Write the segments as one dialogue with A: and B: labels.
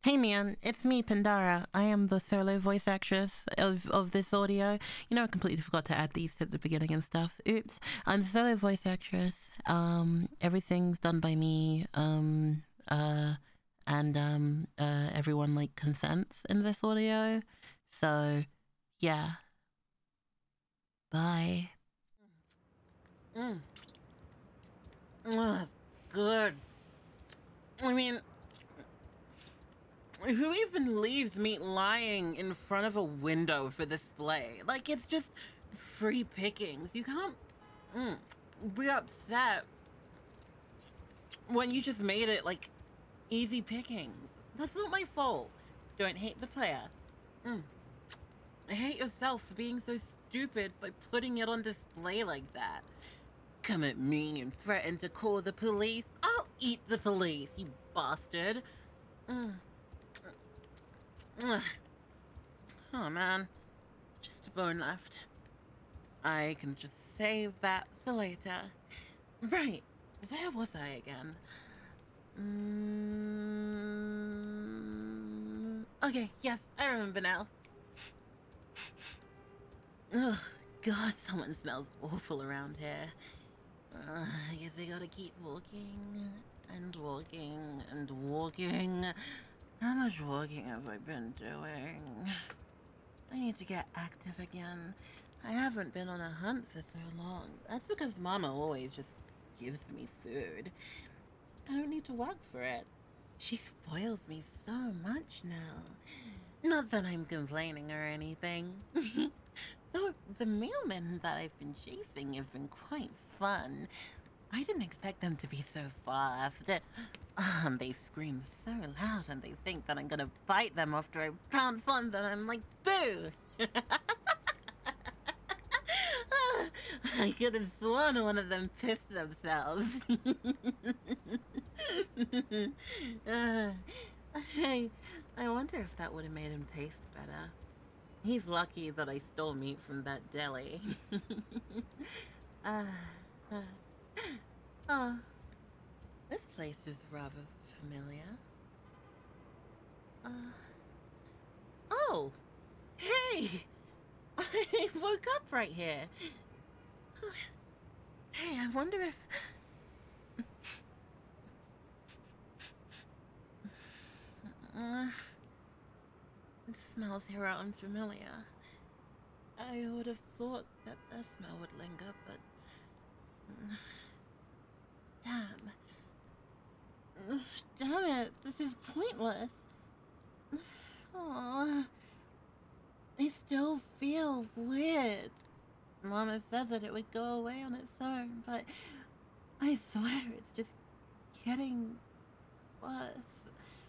A: Hey man, it's me, Pandara. I am the solo voice actress of this audio. You know, I completely forgot to add these at the beginning and stuff. Oops. I'm the solo voice actress. Everything's done by me. Everyone like consents in this audio. So, yeah. Bye. Mm. Ugh, good. I mean, who even leaves meat lying in front of a window for display? Like, it's just free pickings. You can't be upset when you just made it, like, easy pickings. That's not my fault. Don't hate the player. Hate yourself for being so stupid by putting it on display like that. Come at me and threaten to call the police. I'll eat the police, you bastard. Mm. Ugh. Oh man, just a bone left. I can just save that for later. Right, where was I again? Okay, yes, I remember now. Ugh, God, someone smells awful around here. I guess I gotta keep walking and walking and walking. How much walking have I been doing? I need to get active again. I haven't been on a hunt for so long. That's because Mama always just gives me food. I don't need to work for it. She spoils me so much now. Not that I'm complaining or anything. Though the mailmen that I've been chasing have been quite fun. I didn't expect them to be so fast. They scream so loud and they think that I'm gonna bite them after I pounce on them. I'm like, boo! I could have sworn one of them pissed themselves. Hey, I wonder if that would have made him taste better. He's lucky that I stole meat from that deli. uh, oh, this place is rather familiar. Oh, hey! I woke up right here. Hey, I wonder if... it smells here out unfamiliar. I would have thought that the smell would linger, but... Damn. Damn it, this is pointless. Aww. I still feel weird. Mama said that it would go away on its own, but I swear it's just getting worse.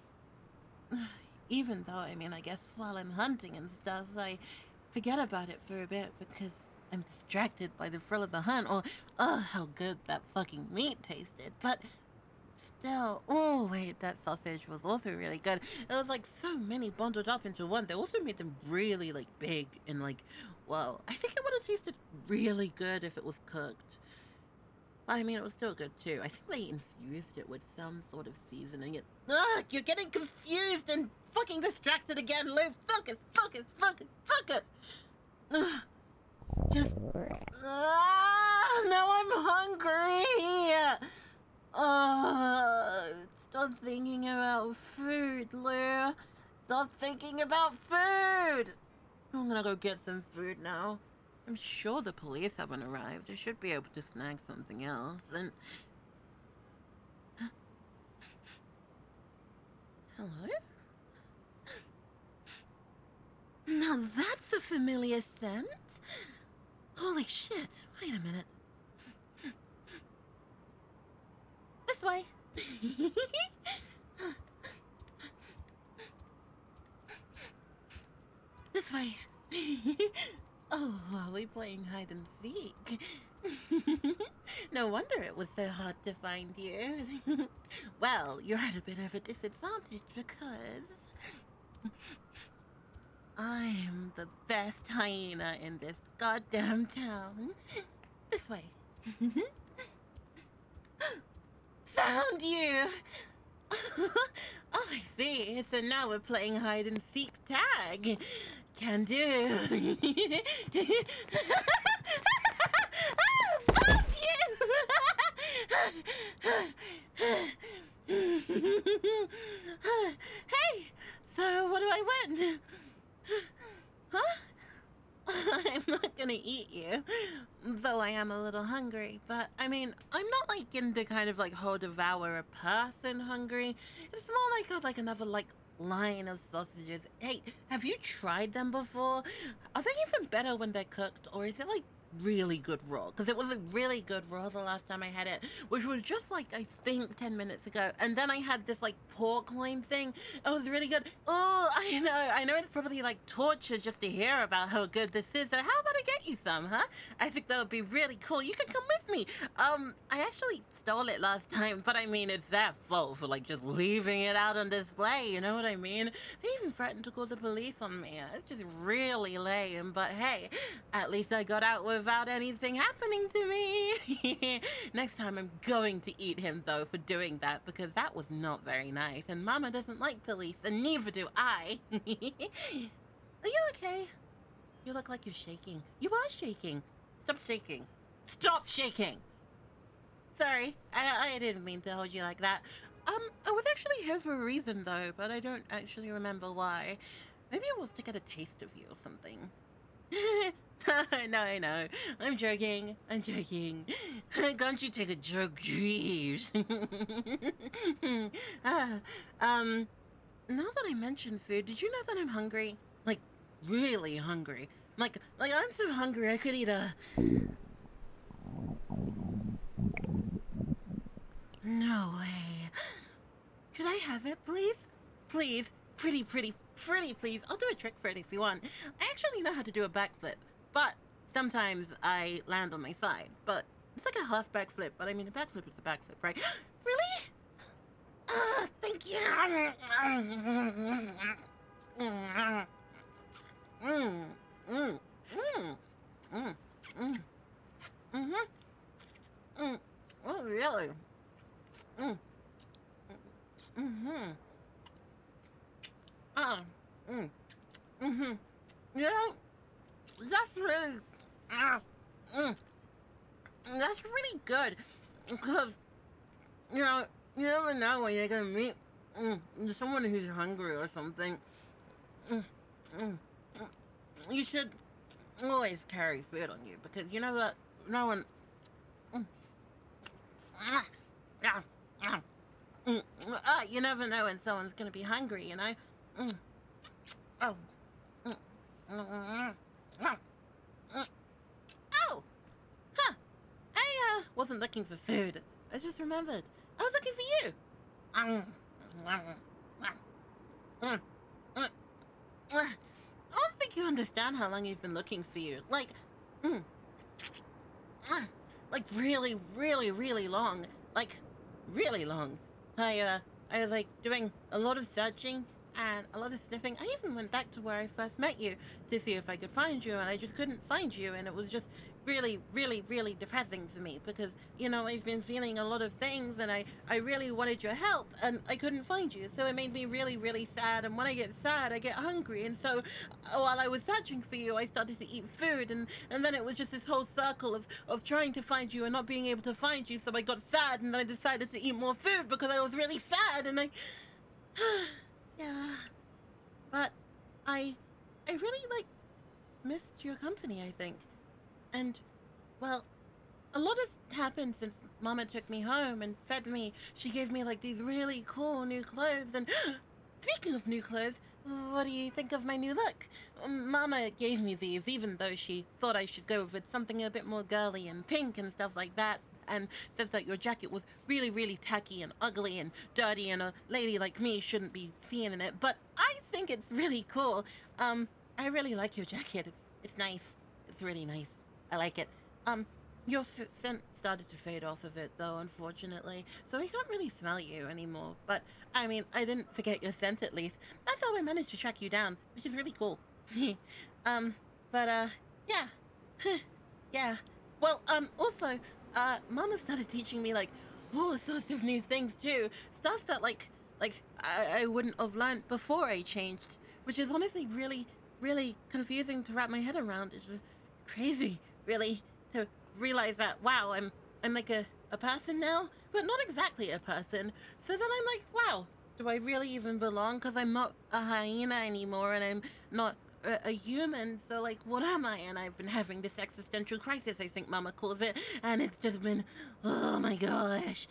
A: Even though, I mean, I guess while I'm hunting and stuff, I forget about it for a bit because I'm distracted by the thrill of the hunt or, how good that fucking meat tasted. But still, oh wait, that sausage was also really good. It was like so many bundled up into one. They also made them really like big and like, well, I think it would have tasted really good if it was cooked. But I mean, it was still good too. I think they infused it with some sort of seasoning. Ugh, you're getting confused and fucking distracted again, Lou. Focus, focus, focus, focus. Ugh. Just, now I'm hungry. Stop thinking about food, Lou. Stop thinking about food. I'm gonna go get some food now. I'm sure the police haven't arrived. I should be able to snag something else. And... hello? Now that's a familiar scent. Holy shit. Wait a minute. This way. This way. Oh, are we playing hide and seek? No wonder it was so hard to find you. Well, you're at a bit of a disadvantage because I'm the best hyena in this goddamn town. This way. Found you! Oh, I see. So now we're playing hide and seek tag. Can do. Oh, fuck you! Hey, so what do I win? Huh? I'm not gonna eat you, though I am a little hungry. But I mean, I'm not like into kind of like whole devour a person hungry. It's more like another like line of sausages. Hey, have you tried them before? Are they even better when they're cooked, or is it like really good raw? Because it was a really good raw the last time I had it, which was just like I think 10 minutes ago. And then I had this like pork loin thing. It was really good. Oh, I know it's probably like torture just to hear about how good this is. So how about I get you some, huh? I think that would be really cool. You can come with me. I actually stole it last time, but I mean, it's their fault for like just leaving it out on display. You know what I mean? They even threatened to call the police on me. It's just really lame. But hey, at least I got out without anything happening to me. Next time I'm going to eat him though for doing that, because that was not very nice. And Mama doesn't like police, and neither do I. Are you okay? You look like you're shaking. You are shaking. Stop shaking. Stop shaking! Sorry, I didn't mean to hold you like that. I was actually here for a reason though, but I don't actually remember why. Maybe it was to get a taste of you or something. No, I know. I'm joking. Can't you take a joke, jeez? Now that I mentioned food, did you know that I'm hungry? Like, really hungry. Like I'm so hungry I could eat a... No way. Could I have it, please? Please. Pretty, please. I'll do a trick for it if you want. I actually know how to do a backflip, but sometimes I land on my side. But it's like a half backflip, but I mean, a backflip is a backflip, right? Really? Thank you. Oh, really? Mm. Mm-hmm. Uh, mm. Mm-hmm. You know, that's really, uh, mm, that's really good, because, you never know when you're gonna meet someone who's hungry or something. Mm, mm, mm. You should always carry food on you, because you know that no one... Mm, ah, ah, ah, you never know when someone's gonna be hungry, you know? Mm. Oh. Mm. Mm, mm, mm, mm. Oh! Huh! I wasn't looking for food. I just remembered. I was looking for you. Mm, mm, mm, mm, mm. I don't think you understand how long I've been looking for you. Like, mm, like really, really long. Like, really long. I like doing a lot of searching and a lot of sniffing. I even went back to where I first met you to see if I could find you, and I just couldn't find you, and it was just really, really depressing to me, because, I've been feeling a lot of things, and I really wanted your help, and I couldn't find you, so it made me really sad, and when I get sad, I get hungry, and so while I was searching for you, I started to eat food, and then it was just this whole circle of trying to find you and not being able to find you, so I got sad, and I decided to eat more food because I was really sad, and I... Yeah, but I really, missed your company, I think. And, well, a lot has happened since Mama took me home and fed me. She gave me, these really cool new clothes, and speaking of new clothes, what do you think of my new look? Mama gave me these, even though she thought I should go with something a bit more girly and pink and stuff like that, and said that your jacket was really tacky and ugly and dirty, and a lady like me shouldn't be seen in it. But I think it's really cool. I really like your jacket. It's nice. It's really nice. I like it. Your scent started to fade off of it, though, unfortunately, so I can't really smell you anymore. But, I mean, I didn't forget your scent, at least. That's how I managed to track you down, which is really cool. Yeah. Yeah. Well, also, Mama started teaching me, all sorts of new things, too. Stuff that, like I wouldn't have learned before I changed, which is honestly really, really confusing to wrap my head around. It's just crazy, really, to realize that, wow, I'm like a person now, but not exactly a person. So then I'm like, wow, do I really even belong? Because I'm not a hyena anymore, and I'm not a human. So like, what am I? And I've been having this existential crisis, I think Mama calls it, and it's just been, oh my gosh.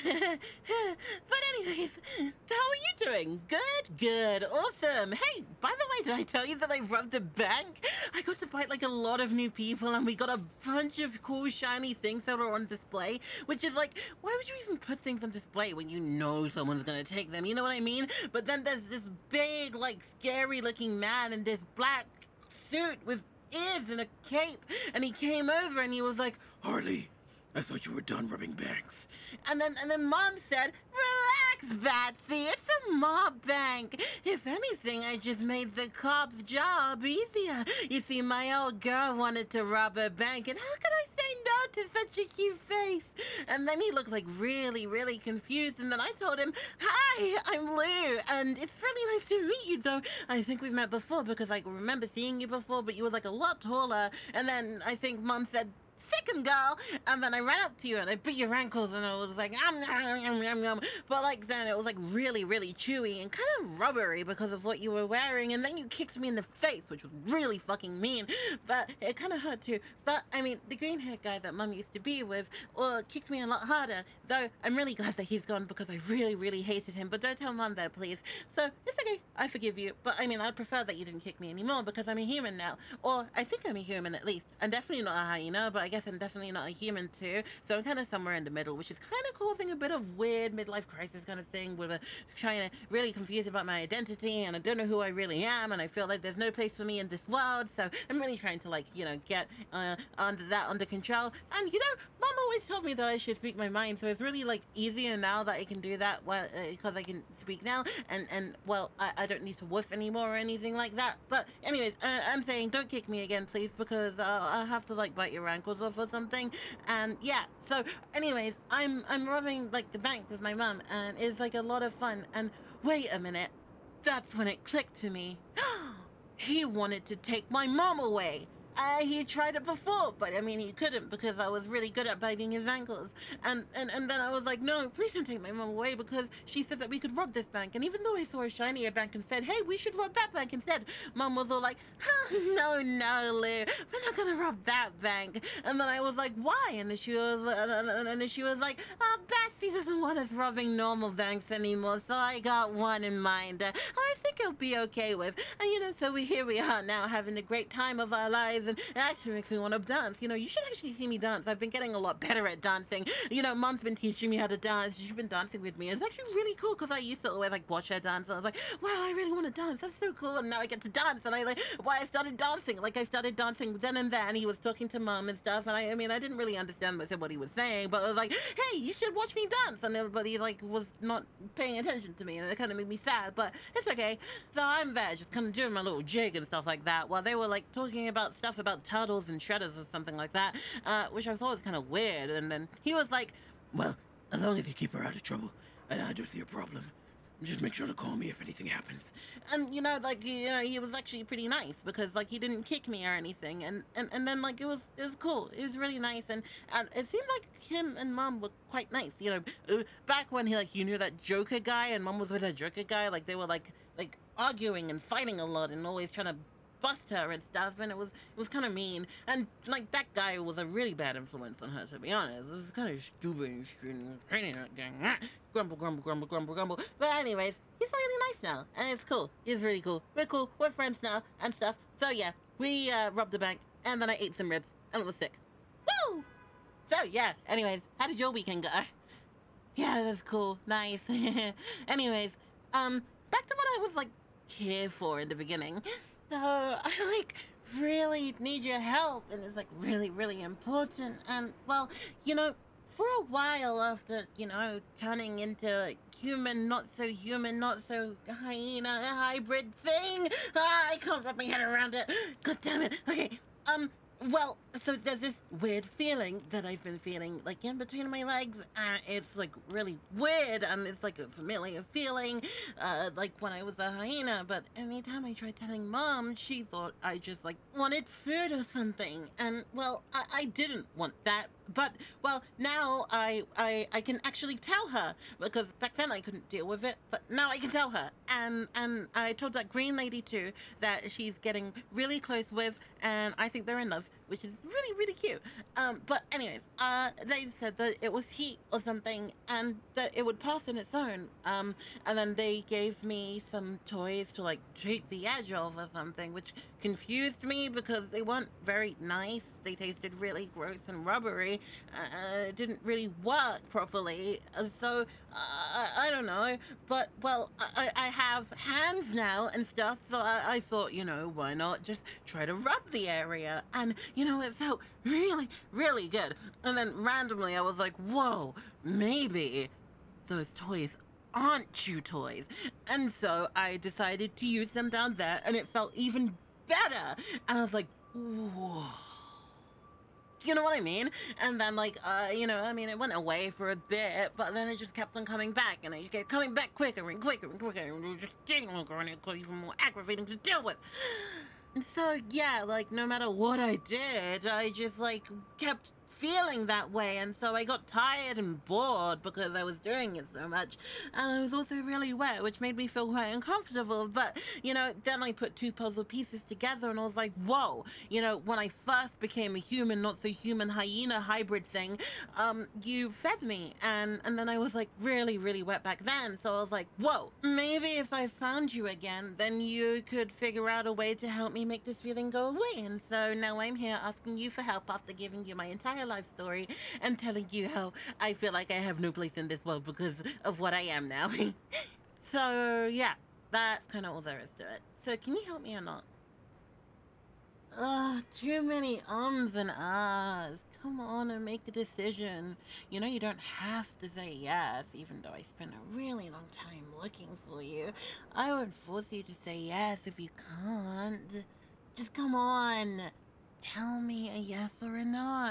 A: But anyways, how are you doing? Good, good, awesome. Hey, by the way, did I tell you that I robbed the bank? I got to fight like a lot of new people, and we got a bunch of cool shiny things that were on display, which is like, why would you even put things on display when you know someone's gonna take them? You know what I mean? But then there's this big, like, scary looking man in this black suit with ears and a cape, and he came over and he was like, Harley, I thought you were done robbing banks. And then Mom said, relax, Batsy, it's a mob bank. If anything, I just made the cops' job easier. You see, my old girl wanted to rob a bank, and how could I say no to such a cute face? And then he looked like really, really confused, and then I told him, hi, I'm Lou, and it's really nice to meet you, though. I think we've met before because I remember seeing you before, but you were like a lot taller. And then I think Mom said, sick him, girl. And then I ran up to you and I bit your ankles and I was like, yum. But like then it was like really, really chewy and kind of rubbery because of what you were wearing. And then you kicked me in the face, which was really fucking mean. But it kind of hurt too. But I mean, the green haired guy that Mum used to be with kicked me a lot harder. Though I'm really glad that he's gone because I really, really hated him. But don't tell Mum that, please. So it's okay. I forgive you. But I mean, I'd prefer that you didn't kick me anymore because I'm a human now. Or I think I'm a human at least. I'm definitely not a hyena, but I guess I'm definitely not a human too. So I'm kind of somewhere in the middle, which is kind of causing a bit of weird midlife crisis kind of thing with trying to really confused about my identity, and I don't know who I really am, and I feel like there's no place for me in this world. So I'm really trying to like, get under control. And Mom always told me that I should speak my mind, so it's really like easier now that I can do that because I can speak now, and well, I don't need to woof anymore or anything like that. But anyways, I'm saying don't kick me again, please, because I'll have to like bite your ankles off or something. And yeah, so anyways, I'm robbing like the bank with my mum, and it's like a lot of fun. And wait a minute, that's when it clicked to me. He wanted to take my mom away. He tried it before, but I mean, he couldn't because I was really good at biting his ankles. And then I was like, no, please don't take my mom away because she said that we could rob this bank. And even though I saw a shinier bank and said, hey, we should rob that bank instead, Mom was all like, no, Lou, we're not gonna rob that bank. And then I was like, why? And then she was like, Betsy doesn't want us robbing normal banks anymore, so I got one in mind. I think it'll be okay with. And so here we are now having a great time of our lives. And it actually makes me want to dance. You should actually see me dance. I've been getting a lot better at dancing. Mom's been teaching me how to dance. She's been dancing with me. And it's actually really cool because I used to always like watch her dance. And I was like, wow, I really want to dance. That's so cool. And now I get to dance. And I started dancing. Like I started dancing then and there. And he was talking to Mom and stuff. And I mean, I didn't really understand what he was saying. But I was like, hey, you should watch me dance. And everybody was not paying attention to me. And it kind of made me sad. But it's okay. So I'm there just kind of doing my little jig and stuff like that while they were like talking about stuff about turtles and shredders or something like that, which I thought was kind of weird. And then he was like, well, as long as you keep her out of trouble, and I don't see a problem, just make sure to call me if anything happens. And he was actually pretty nice because like he didn't kick me or anything. And then like it was cool. It was really nice. And it seemed like him and Mom were quite nice. Back when he knew that Joker guy and Mom was with that Joker guy, like they were like arguing and fighting a lot and always trying to bust her and stuff, and it was kind of mean. And like that guy was a really bad influence on her, to be honest. It was kind of stupid and grumble. But anyways, he's really nice now, and it's cool. He's really cool. We're cool. We're friends now and stuff. So yeah, we robbed the bank, and then I ate some ribs, and it was sick. Woo! So yeah. Anyways, how did your weekend go? Yeah, that's cool. Nice. Anyways, back to what I was like here for in the beginning. So I really need your help, and it's really, really important. And well, for a while after, turning into human, not so hyena hybrid thing, I can't wrap my head around it. God damn it. Okay, well, So there's this weird feeling that I've been feeling, like in between my legs. It's like really weird, and it's like a familiar feeling, like when I was a hyena. But anytime I tried telling Mom, she thought I just like wanted food or something. And well, I didn't want that. But well, now I can actually tell her, because back then I couldn't deal with it, but now I can tell her. And I told that green lady too that she's getting really close with, and I think they're in love, which is really, really cute. But anyways, they said that it was heat or something, and that it would pass on its own. And then they gave me some toys to like take the edge off or something, which confused me because they weren't very nice. They tasted really gross and rubbery. It didn't really work properly. So I don't know. But well, I have hands now and stuff, so I thought, why not just try to rub the area? And it felt really, really good. And then randomly I was like, whoa, maybe those toys aren't chew toys. And so I decided to use them down there, and it felt even better. And I was like, whoa. You know what I mean? And then, like, it went away for a bit, but then it just kept on coming back, and it kept coming back quicker and quicker and quicker, and it was just getting longer, and it got even more aggravating to deal with. And so, yeah, like, no matter what I did, I just, like, kept feeling that way, and so I got tired and bored because I was doing it so much, and I was also really wet, which made me feel quite uncomfortable. But then I put two puzzle pieces together, and I was like, whoa, when I first became a human, not so human hyena hybrid thing, you fed me, and then I was like really, really wet back then. So I was like, whoa, maybe if I found you again, then you could figure out a way to help me make this feeling go away. And so now I'm here asking you for help after giving you my entire life story and telling you how I feel like I have no place in this world because of what I am now. So yeah, that's kind of all there is to it. So can you help me or not? Ugh, too many ums and ahs. Come on and make a decision. You don't have to say yes, even though I spent a really long time looking for you. I won't force you to say yes if you can't. Just come on. Tell me a yes or a no.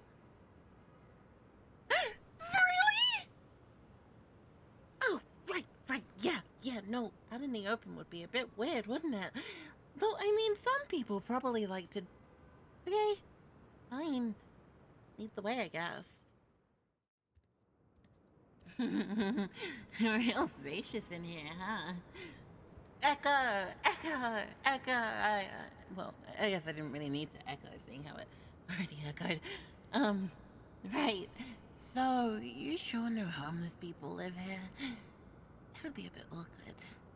A: Really? Oh, right, yeah, no, out in the open would be a bit weird, wouldn't it? Though, I mean, some people probably like to... Okay, fine. Lead the way, I guess. Real spacious in here, huh? Echo. Well, I guess I didn't really need to echo, seeing how it already echoed. Right. So, you sure no homeless people live here? That would be a bit awkward.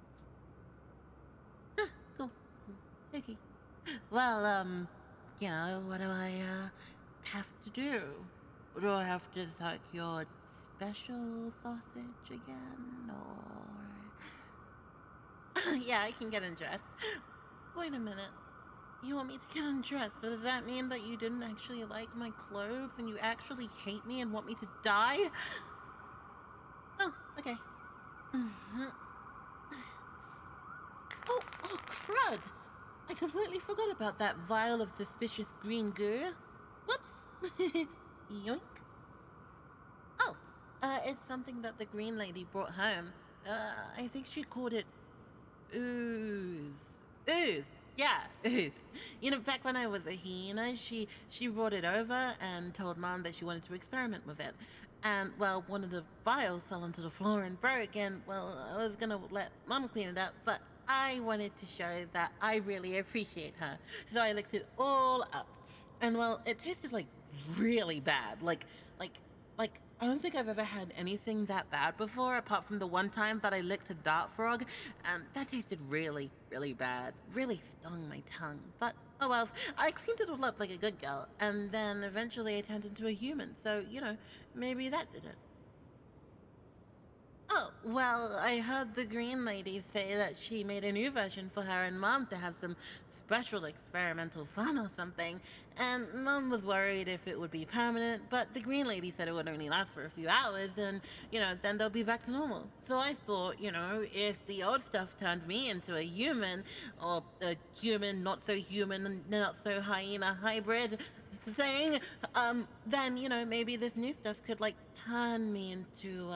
A: Cool. Okay. Well, what do I, have to do? Do I have to suck your special sausage again, or... Yeah, I can get undressed. Wait a minute. You want me to get undressed? So does that mean that you didn't actually like my clothes and you actually hate me and want me to die? Oh, okay. Oh, crud! I completely forgot about that vial of suspicious green goo. Whoops. Yoink. Oh, it's something that the green lady brought home. I think she called it ooze. Ooze. Yeah, ooze. Back when I was a hyena, she brought it over and told Mom that she wanted to experiment with it. And, well, one of the vials fell onto the floor and broke, and, well, I was gonna let Mom clean it up, but I wanted to show that I really appreciate her. So I licked it all up. And, well, it tasted, like, really bad. Like, I don't think I've ever had anything that bad before, apart from the one time that I licked a dart frog, and that tasted really, really bad. Really stung my tongue. But, oh well, I cleaned it all up like a good girl, and then eventually I turned into a human, so, maybe that did it. Oh, well, I heard the green lady say that she made a new version for her and Mom to have some special experimental fun or something. And Mom was worried if it would be permanent, but the green lady said it would only last for a few hours and, then they'll be back to normal. So I thought, if the old stuff turned me into a human, or a human, not so hyena hybrid saying, then, maybe this new stuff could, like, turn me into,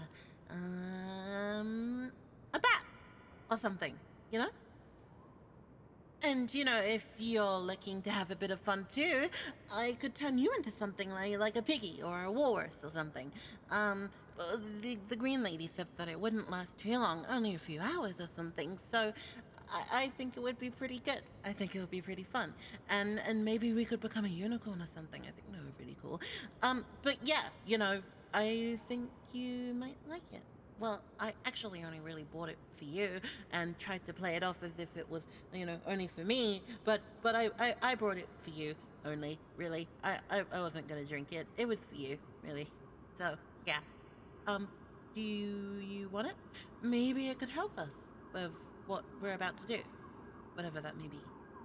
A: a bat or something, you know? And, if you're looking to have a bit of fun too, I could turn you into something like a piggy or a walrus or something. The green lady said that it wouldn't last too long, only a few hours or something, so I think it would be pretty good. I think it would be pretty fun. And maybe we could become a unicorn or something. I think that would be really cool. But yeah, I think you might like it. Well, I actually only really bought it for you and tried to play it off as if it was, only for me. But I brought it for you only, really. I wasn't gonna drink it. It was for you, really. So, yeah. Do you want it? Maybe it could help us with what we're about to do. Whatever that may be.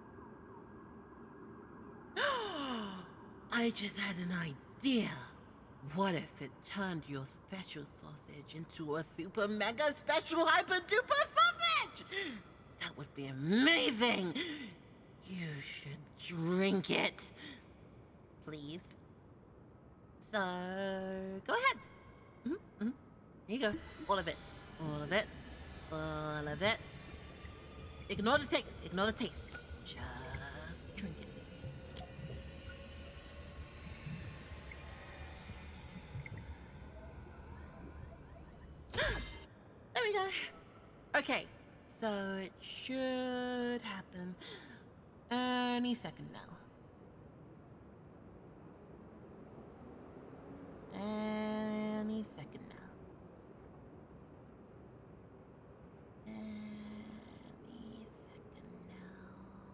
A: I just had an idea. What if it turned your special sausage into a super mega special hyper duper sausage? That would be amazing. You should drink it. Please. So, go ahead. Here you go. All of it. All of it. All of it. Ignore the taste. Ignore the taste. Just drink it. There we go. Okay, so it should happen any second now. Any second now. Any second now.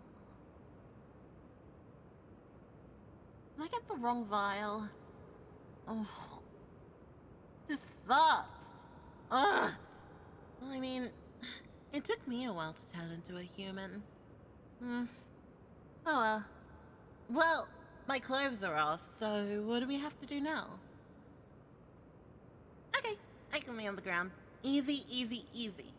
A: Did I get the wrong vial? Oh, this sucks. Ugh. Well, I mean, it took me a while to turn into a human. Oh well. Well, my clothes are off, so what do we have to do now? Okay, I can lay on the ground. Easy, easy, easy.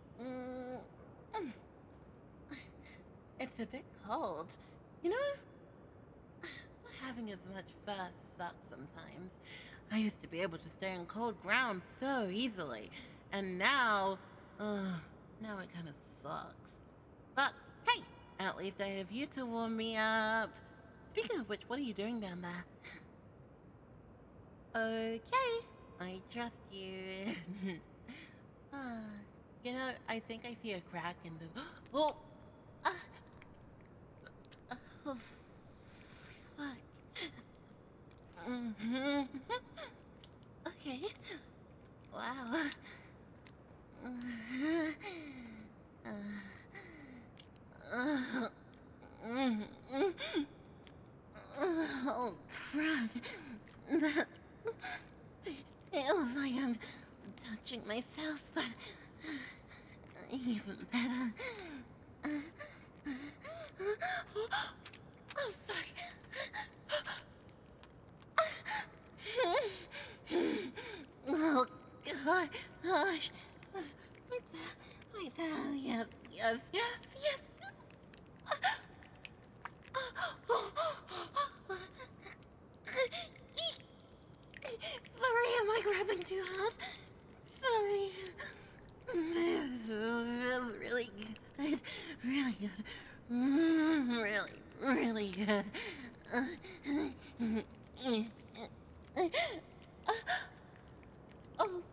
A: It's a bit cold. Not having as much fur sucks sometimes. I used to be able to stay on cold ground so easily. And now it kind of sucks. But hey, at least I have you to warm me up. Speaking of which, what are you doing down there? Okay, I trust you. I think I see a crack in the... Oh! Oh, fuck. Okay. Wow. Oh, crud. That feels like I'm touching myself, but even better. Oh, fuck. Oh, God. Gosh. Wait there. Yes, yes, yes, yes. Sorry, am I grabbing too hard? Sorry. This feels really good. Really good. Really, really good. Oh,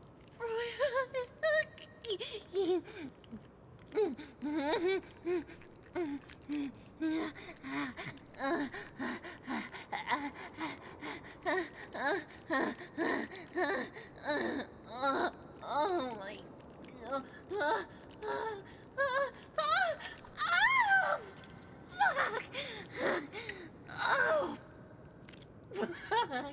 A: oh my God. Oh, fuck. Oh,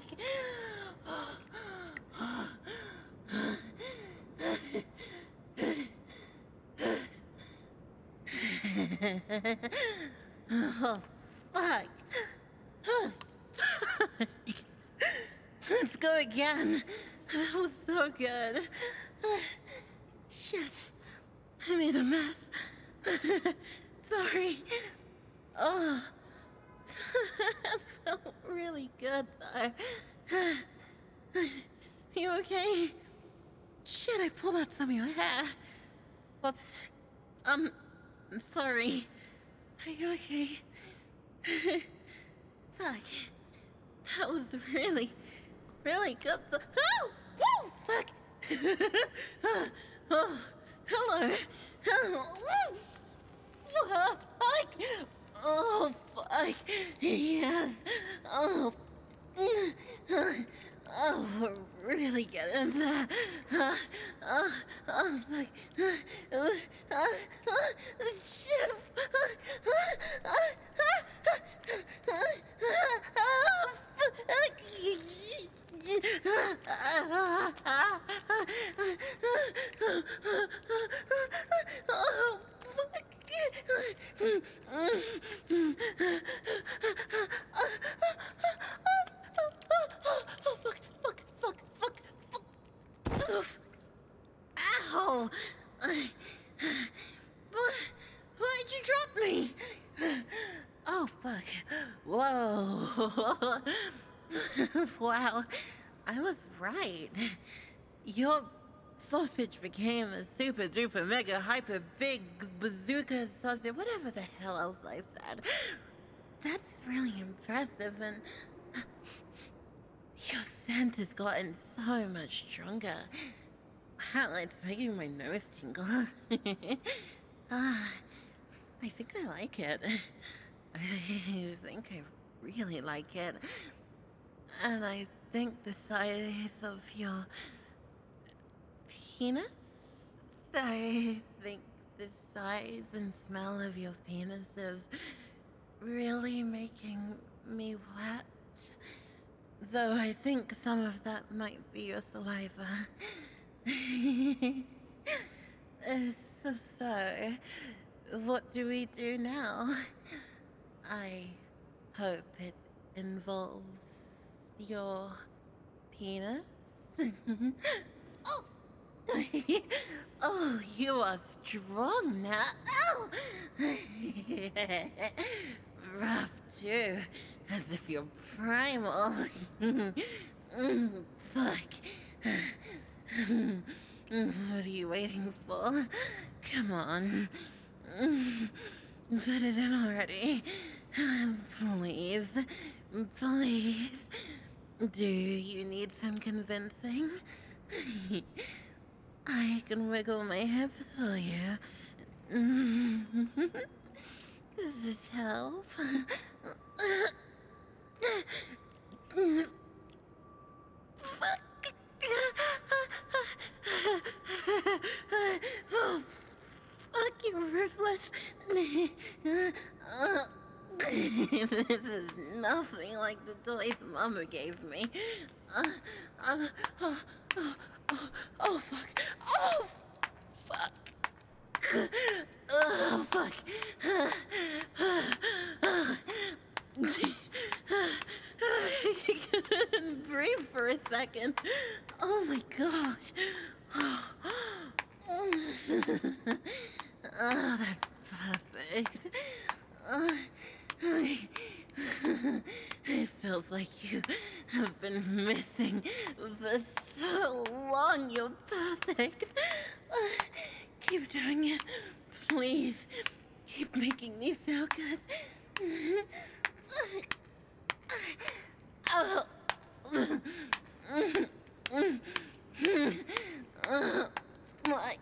A: fuck. Oh, fuck. Oh, fuck. Let's go again. That was so good. Shit. I made a mess. Sorry. Oh. That felt really good, though. You okay? Shit, I pulled out some of your hair. Whoops. I'm sorry. Are you okay? Fuck. That was really, really good. Oh! Woo! Fuck! Oh, hello. Oh, fuck! Oh, fuck! Yes! Oh, oh, really get in there. Fuck. Shit. Oof. Ow! Why'd you drop me? Oh, fuck. Whoa. Wow. I was right. Your sausage became a super duper mega hyper big bazooka sausage, whatever the hell else I said. That's really impressive, and your scent has gotten so much stronger. Wow, it's making my nose tingle. I think I like it. I think I really like it. And I think the size of your penis? I think the size and smell of your penis is really making me wet. Though I think some of that might be your saliva. So, what do we do now? I hope it involves your penis. Oh! Oh, you are strong now. Oh! Rough too, as if you're primal. Fuck. What are you waiting for? Come on. Put it in already. Please. Please. Do you need some convincing? I can wiggle my hips for you. Does this help? Oh, fuck, you're ruthless. This is nothing like the toys Mama gave me. Oh, fuck. Oh, fuck. Oh, fuck. I couldn't breathe for a second. Oh my gosh. Oh, that's perfect. It feels like you have been missing for so long. You're perfect. Keep doing it. Please. Keep making me feel good. Oh. My.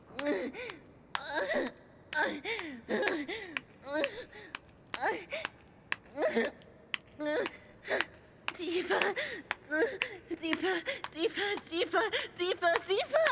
A: Deeper, deeper, deeper, deeper, deeper, deeper,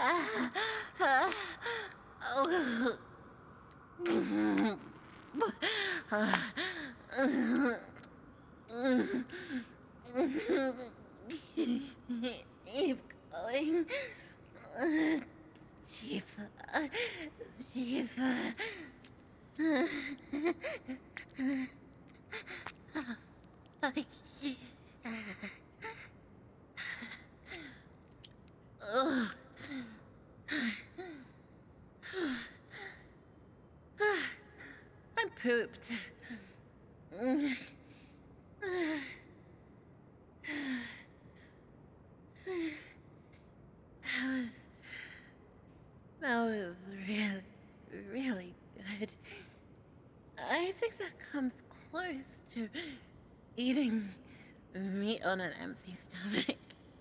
A: Keep going. Deeper. Deeper. Oh. I pooped. That was really, really good. I think that comes close to eating meat on an empty stomach.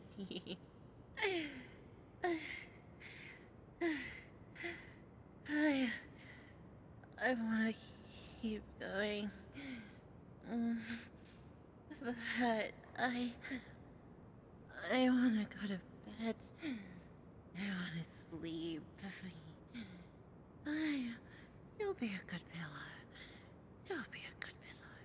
A: I want to keep going. But I want to go to bed. I want to sleep. You'll be a good pillow. You'll be a good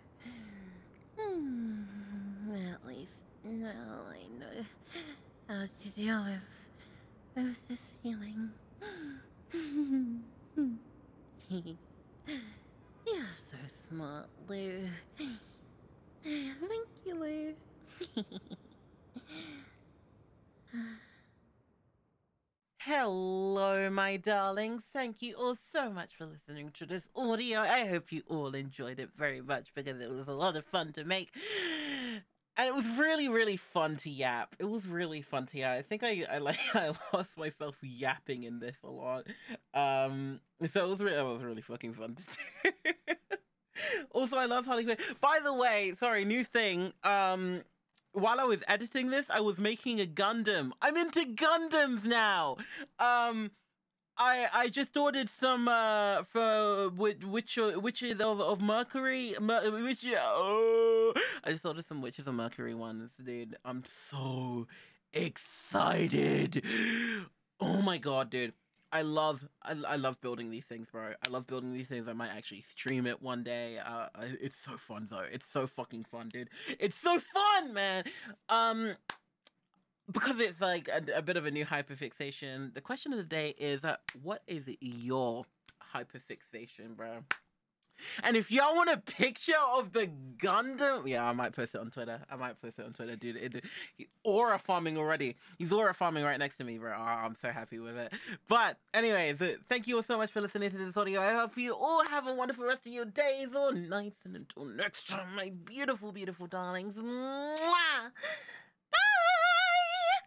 A: pillow. At least now I know how to deal with this feeling. You're so smart, Lou. Thank you, Lou. Hello, my darlings. Thank you all so much for listening to this audio. I hope you all enjoyed it very much because it was a lot of fun to make. And it was really, really fun to yap. It was really fun to yap. I think I lost myself yapping in this a lot. So it was really fucking fun to do. Also, I love Harley Quinn. By the way, sorry, new thing. While I was editing this, I was making a Gundam. I'm into Gundams now. I just ordered some for Witches of Mercury. I just ordered some Witches of Mercury ones, dude. I'm so excited. Oh my god, dude. I love building these things, bro. I love building these things. I might actually stream it one day. It's so fun though. It's so fucking fun, dude. It's so fun, man. Because it's like a bit of a new hyperfixation. The question of the day is, what is your hyperfixation, bro? And if y'all want a picture of the Gundam, yeah, I might post it on Twitter. Dude. He's aura farming already. He's aura farming right next to me, bro. Oh, I'm so happy with it. But anyways, thank you all so much for listening to this audio. I hope you all have a wonderful rest of your days or nights. And until next time, my beautiful, beautiful darlings. Mwah!